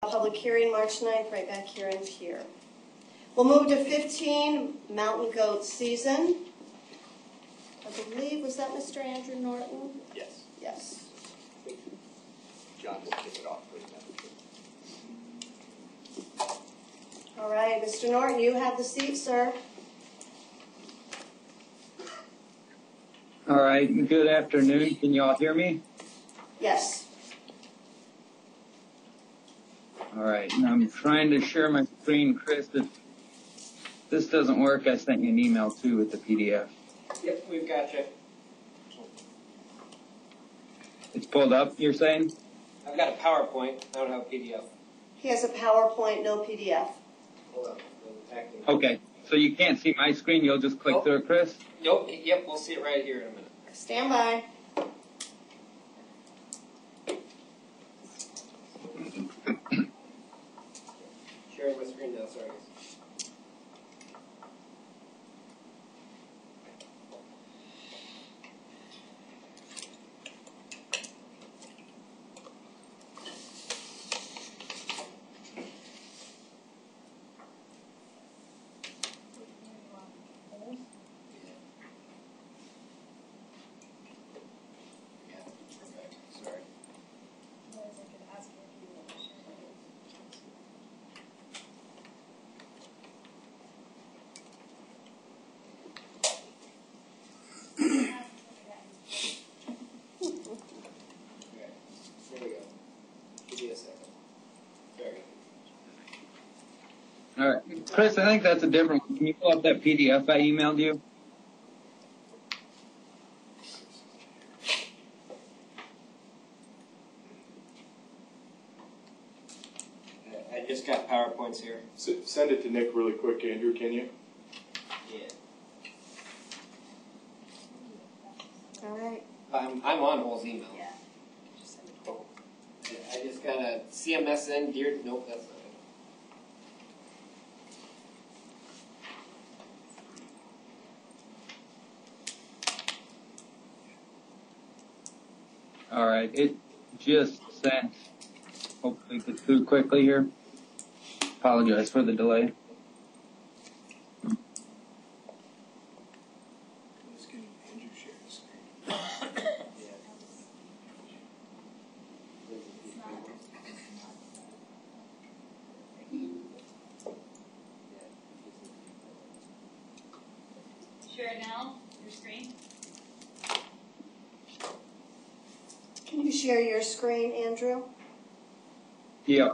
Public hearing March 9th, right back here in here. We'll move to 15, mountain goat season. I believe, was that Mr. Andrew Norton? Yes. Yes. John will kick it off with that. All right, Mr. Norton, you have the seat, sir. All right, good afternoon. Can you all hear me? Yes. All right, and I'm trying to share my screen, Chris. If this doesn't work, I sent you an email too with the PDF. Yep, we've got you. It's pulled up, you're saying? I've got a PowerPoint. I don't have a PDF. He has a PowerPoint, no PDF. Hold on. Okay, so you can't see my screen. You'll just click through it, Chris? Nope. Yep, we'll see it right here in a minute. Stand by. Sharing my screen now, sorry. All right, Chris, I think that's a different one. Can you pull up that PDF I emailed you? I just got PowerPoints here. Send it to Nick really quick, Andrew, can you? Yeah. All right. I'm on Hull's email. Yeah. I just got a CMSN gear. Nope, that's not it. All right, it just sent. Hopefully it gets through quickly here. Apologize for the delay. Share it now, your screen. Can you share your screen, Andrew? Yeah.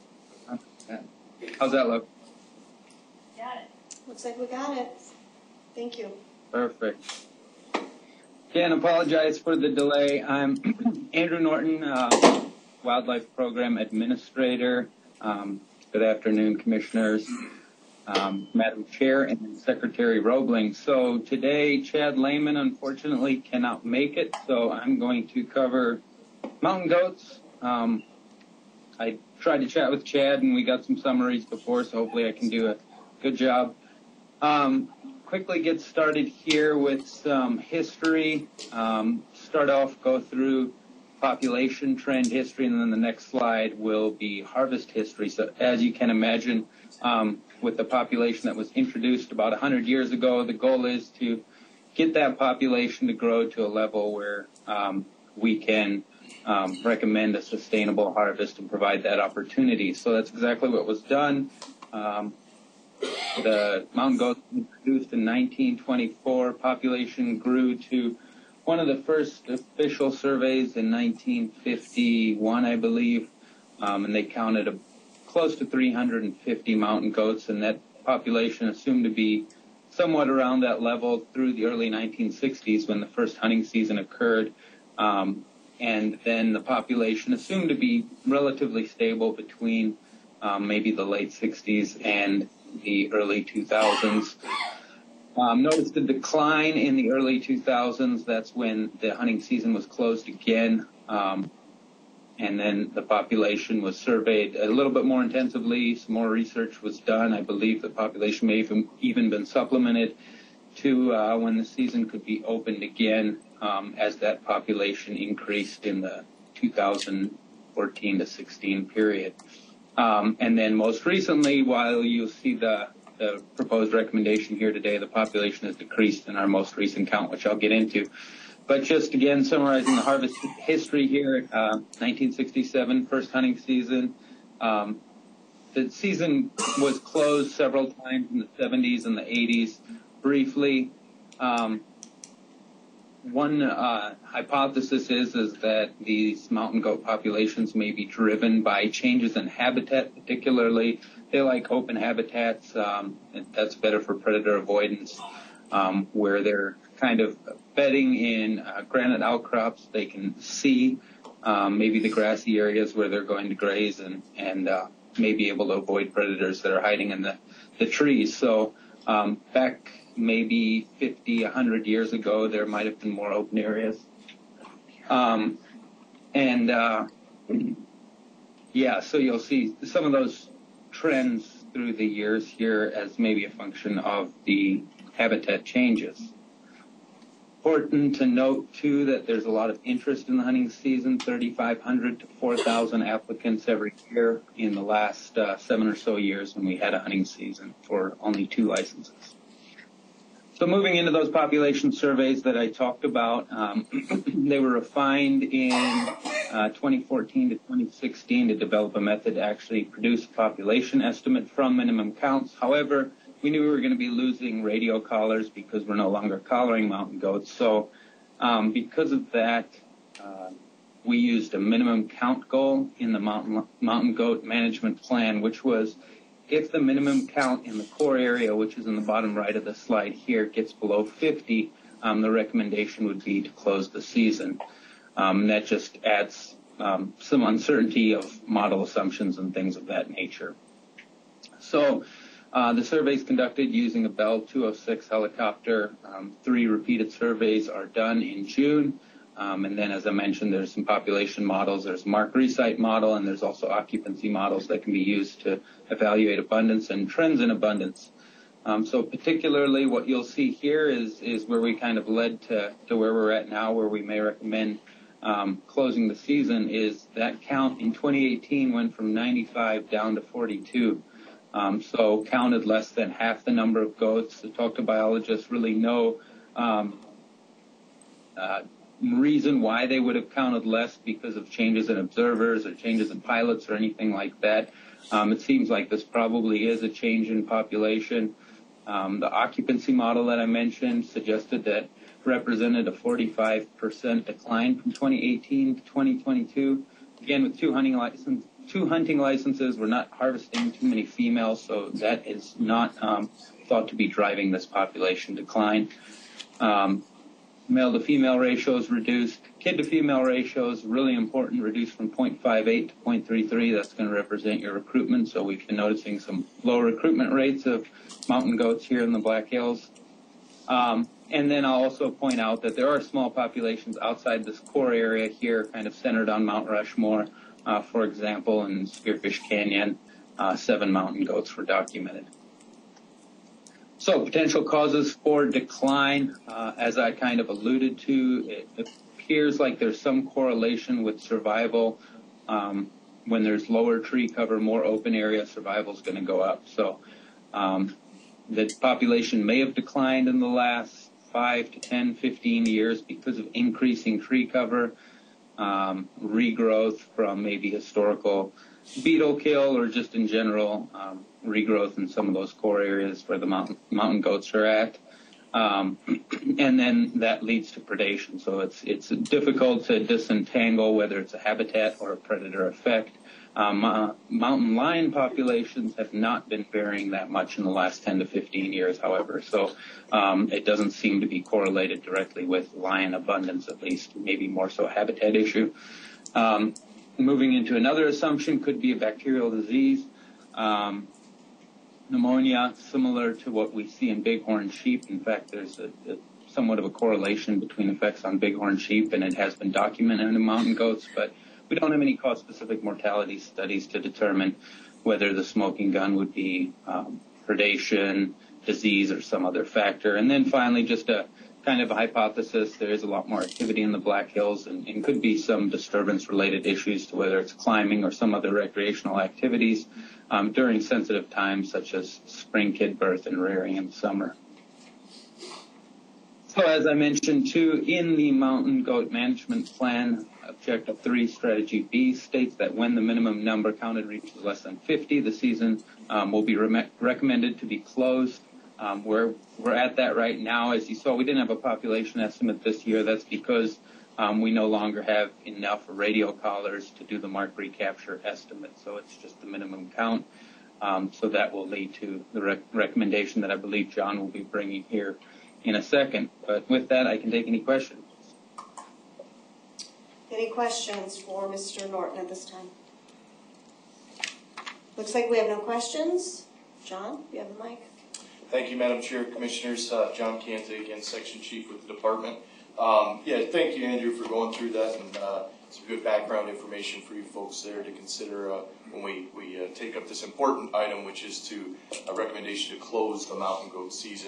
How's that look? Got it. Looks like we got it. Thank you. Perfect. Again, apologize for the delay. I'm Andrew Norton, Wildlife Program Administrator. Good afternoon, Commissioners, Madam Chair, and Secretary Roebling. So today, Chad Lehman unfortunately cannot make it, so I'm going to cover mountain goats. I tried to chat with Chad, and we got some summaries before, so hopefully I can do a good job. Quickly get started here with some history. Start off, go through population trend history, and then the next slide will be harvest history. So as you can imagine, with the population that was introduced about 100 years ago, the goal is to get that population to grow to a level where we can recommend a sustainable harvest and provide that opportunity. So that's exactly what was done. The mountain goats introduced in 1924. Population grew to one of the first official surveys in 1951, I believe, and they counted close to 350 mountain goats, and that population assumed to be somewhat around that level through the early 1960s when the first hunting season occurred. And then the population assumed to be relatively stable between maybe the late 60s and the early 2000s. Notice the decline in the early 2000s. That's when the hunting season was closed again. And then the population was surveyed a little bit more intensively. Some more research was done. I believe the population may have even been supplemented to when the season could be opened again as that population increased in the 2014 to 16 period. And then most recently, while you'll see the proposed recommendation here today, the population has decreased in our most recent count, which I'll get into. But just again, summarizing the harvest history here, 1967, first hunting season. The season was closed several times in the 70s and the 80s, briefly. One hypothesis is that these mountain goat populations may be driven by changes in habitat, particularly they like open habitats. And that's better for predator avoidance, where they're kind of bedding in granite outcrops. They can see maybe the grassy areas where they're going to graze and may be able to avoid predators that are hiding in the trees. So back maybe 50, 100 years ago, there might have been more open areas. So you'll see some of those trends through the years here as maybe a function of the habitat changes. Important to note, too, that there's a lot of interest in the hunting season, 3,500 to 4,000 applicants every year in the last 7 or so years when we had a hunting season for only 2 licenses. So moving into those population surveys that I talked about, they were refined in 2014 to 2016 to develop a method to actually produce a population estimate from minimum counts. However, we knew we were going to be losing radio collars because we're no longer collaring mountain goats. So because of that, we used a minimum count goal in the mountain goat management plan, which was if the minimum count in the core area, which is in the bottom right of the slide here, gets below 50, the recommendation would be to close the season. That just adds some uncertainty of model assumptions and things of that nature. So the surveys conducted using a Bell 206 helicopter. 3 repeated surveys are done in June. And then, as I mentioned, there's some population models. There's a Mark Resite model, and there's also occupancy models that can be used to evaluate abundance and trends in abundance. So particularly what you'll see here is where we kind of led to where we're at now, where we may recommend closing the season, is that count in 2018 went from 95 down to 42. So counted less than half the number of goats. The talk to biologists really know reason why they would have counted less because of changes in observers or changes in pilots or anything like that. It seems like this probably is a change in population. The occupancy model that I mentioned suggested that represented a 45% decline from 2018 to 2022. Again, with two hunting licenses, we're not harvesting too many females, so that is not thought to be driving this population decline. Male to female ratios reduced. Kid to female ratios, really important, reduced from 0.58 to 0.33. That's going to represent your recruitment. So we've been noticing some low recruitment rates of mountain goats here in the Black Hills. And then I'll also point out that there are small populations outside this core area here, kind of centered on Mount Rushmore. For example, in Spearfish Canyon, 7 mountain goats were documented. So potential causes for decline, as I kind of alluded to, it appears like there's some correlation with survival. When there's lower tree cover, more open area, survival is going to go up. So the population may have declined in the last 5 to 10, 15 years because of increasing tree cover, regrowth from maybe historical beetle kill or just in general regrowth in some of those core areas where the mountain goats are at. And then that leads to predation. So it's difficult to disentangle whether it's a habitat or a predator effect. Mountain lion populations have not been varying that much in the last 10 to 15 years, however. So it doesn't seem to be correlated directly with lion abundance, at least, maybe more so a habitat issue. Moving into another assumption could be a bacterial disease. Pneumonia, similar to what we see in bighorn sheep. In fact, there's a somewhat of a correlation between effects on bighorn sheep, and it has been documented in mountain goats, but we don't have any cause-specific mortality studies to determine whether the smoking gun would be predation, disease, or some other factor. And then finally, just a kind of a hypothesis. There is a lot more activity in the Black Hills and could be some disturbance-related issues to whether it's climbing or some other recreational activities during sensitive times such as spring kid birth and rearing in the summer. So as I mentioned too, in the Mountain Goat Management Plan, Objective 3, Strategy B states that when the minimum number counted reaches less than 50, the season will be recommended to be closed. We're at that right now. As you saw, we didn't have a population estimate this year. That's because we no longer have enough radio collars to do the mark recapture estimate. So it's just the minimum count. So that will lead to the recommendation that I believe John will be bringing here in a second. But with that, I can take any questions. Any questions for Mr. Norton at this time? Looks like we have no questions. John, you have the mic. Thank you, Madam Chair, Commissioners. John Kanza, again, Section Chief with the Department. Thank you, Andrew, for going through that, and some good background information for you folks there to consider when we take up this important item, which is a recommendation to close the mountain goat season.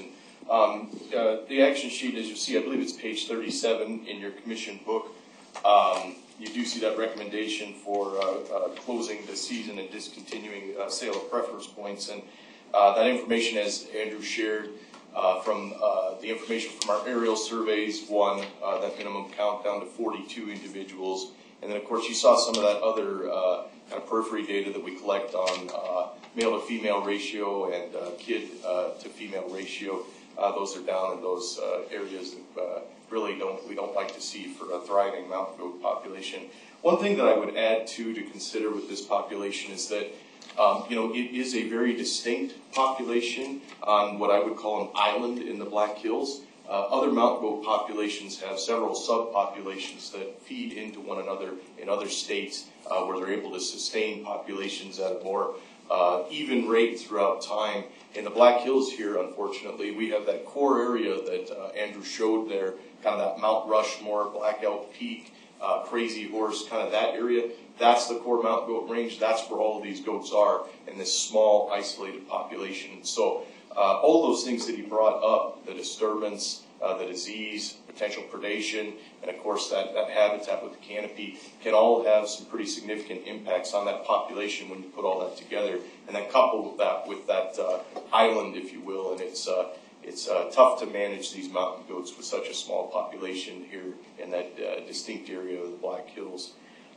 The action sheet, as you see, I believe it's page 37 in your commission book. You do see that recommendation for closing the season and discontinuing sale of preference points. And that information, as Andrew shared, from the information from our aerial surveys, that minimum count down to 42 individuals. And then, of course, you saw some of that other kind of periphery data that we collect on male to female ratio and kid to female ratio. Those are down in those areas that we don't like to see for a thriving mountain goat population. One thing that I would add to consider with this population is that it is a very distinct population on what I would call an island in the Black Hills. Other mountain goat populations have several subpopulations that feed into one another in other states where they're able to sustain populations at a more even rate throughout time. In the Black Hills here, unfortunately, we have that core area that Andrew showed there, kind of that Mount Rushmore, Black Elk Peak, Crazy Horse, kind of that area. That's the core mountain goat range. That's where all of these goats are in this small, isolated population. So all those things that he brought up, the disturbance, the disease, potential predation, and of course that habitat with the canopy can all have some pretty significant impacts on that population when you put all that together. And then couple with that island, if you will, and it's tough to manage these mountain goats with such a small population here in that distinct area of the Black Hills.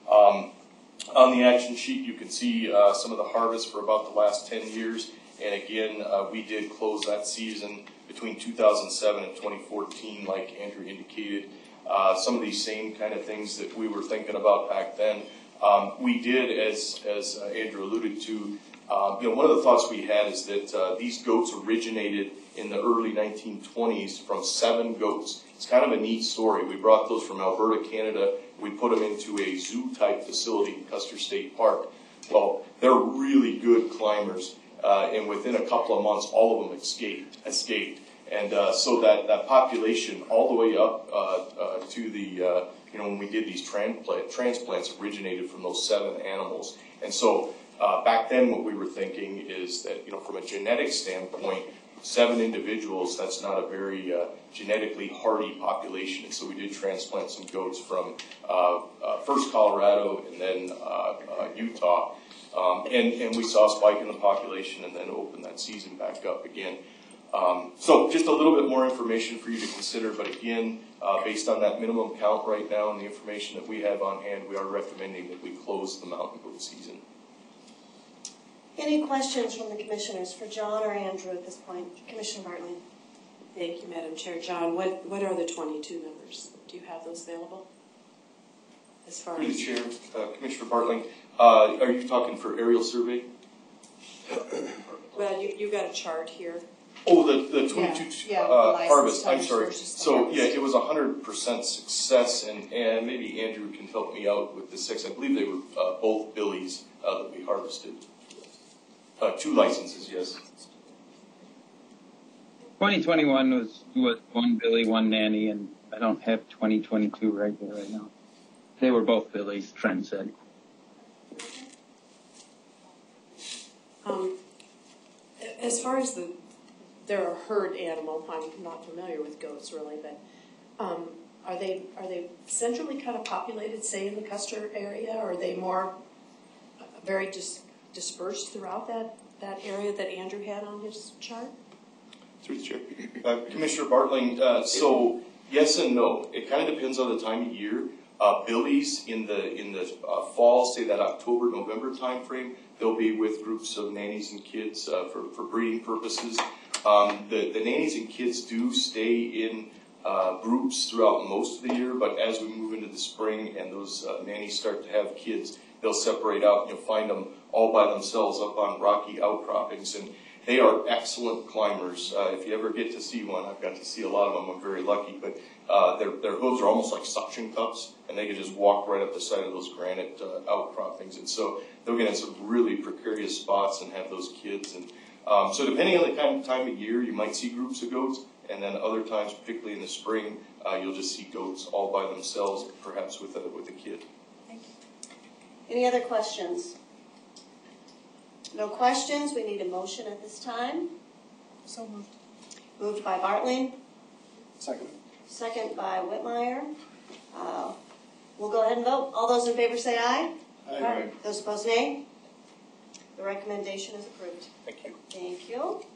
On the action sheet, you can see some of the harvests for about the last 10 years. And again, we did close that season between 2007 and 2014, like Andrew indicated. Some of these same kind of things that we were thinking about back then. We did, as Andrew alluded to, one of the thoughts we had is that these goats originated in the early 1920s from 7 goats. It's kind of a neat story. We brought those from Alberta, Canada. We put them into a zoo-type facility in Custer State Park. Well, they're really good climbers, and within a couple of months, all of them escaped. And so that population, all the way up to the, when we did these transplants, originated from those 7 animals. And so back then, what we were thinking is that, from a genetic standpoint, 7 individuals, that's not a very genetically hardy population. And so we did transplant some goats from first Colorado and then Utah. And we saw a spike in the population and then opened that season back up again. So just a little bit more information for you to consider. But again, based on that minimum count right now and the information that we have on hand, we are recommending that we close the mountain goat season. Any questions from the commissioners for John or Andrew at this point? Commissioner Bartley. Thank you, Madam Chair. John, what are the 22 numbers? Do you have those available? As far Through the as Chair, Commissioner Bartling, are you talking for aerial survey? well, you got a chart here. Oh, the 22 harvest. I'm sorry. So yeah, it was 100% success, and maybe Andrew can help me out with the 6. I believe they were both billies that we harvested. 2 licenses, yes. 2021 was 1 Billy, 1 Nanny, and I don't have 2022 right there right now. They were both Billies, Trent said. As far as the they're a herd animal. I'm not familiar with goats really, but are they centrally kind of populated, say in the Custer area, or are they more very dispersed throughout that area that Andrew had on his chart? Through the chair. Commissioner Bartling, so yes and no. It kind of depends on the time of year. Billies in the fall, say that October, November timeframe, they'll be with groups of nannies and kids for breeding purposes. The nannies and kids do stay in groups throughout most of the year, but as we move into the spring and those nannies start to have kids, they'll separate out. You'll find them all by themselves up on rocky outcroppings, and they are excellent climbers. If you ever get to see one, I've got to see a lot of them. I'm very lucky, but their hooves are almost like suction cups, and they can just walk right up the side of those granite outcroppings. And so they'll get in some really precarious spots and have those kids. And so depending on the kind of time of year, you might see groups of goats, and then other times, particularly in the spring, you'll just see goats all by themselves, perhaps with a kid. Thank you. Any other questions? No questions. We need a motion at this time. So moved. Moved by Bartling, Second. second by Whitmire. We'll go ahead and vote. All those in favor say aye. Aye. Those opposed, nay. The recommendation is approved. Thank you. Thank you.